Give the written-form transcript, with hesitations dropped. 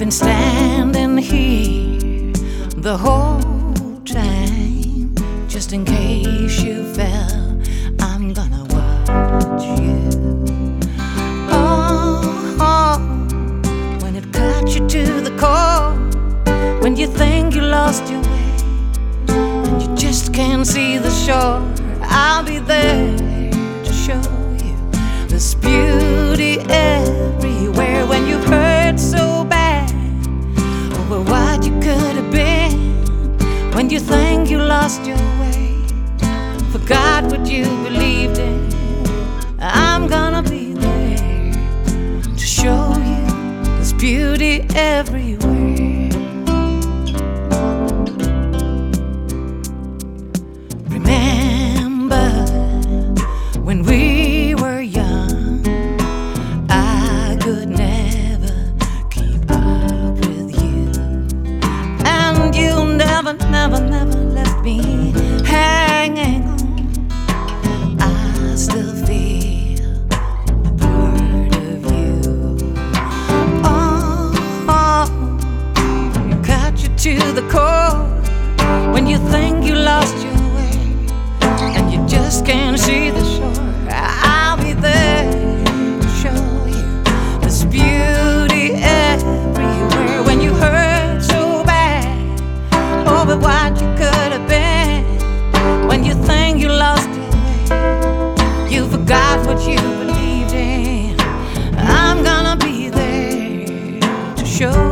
been standing here the whole time, just in case you fell. I'm gonna watch you. Oh, when it cuts you to the core, when you think you lost your way and you just can't see the shore, I'll be there to show you there's beauty everywhere. When you've hurt so bad over what you could have been, when you think you lost your way, forgot what you believed in, I'm gonna be there to show you there's beauty everywhere. Remember when we were young, I could never keep up with you, and you never left me hanging on. I still feel a part of you. Oh, you cut you to the core when you think you lost your way and you just can't see the shore. I'll be there to show you there's beauty everywhere. When you hurt so bad over what you could have been, when you think you lost your way, you forgot what you believed in, I'm gonna be there to show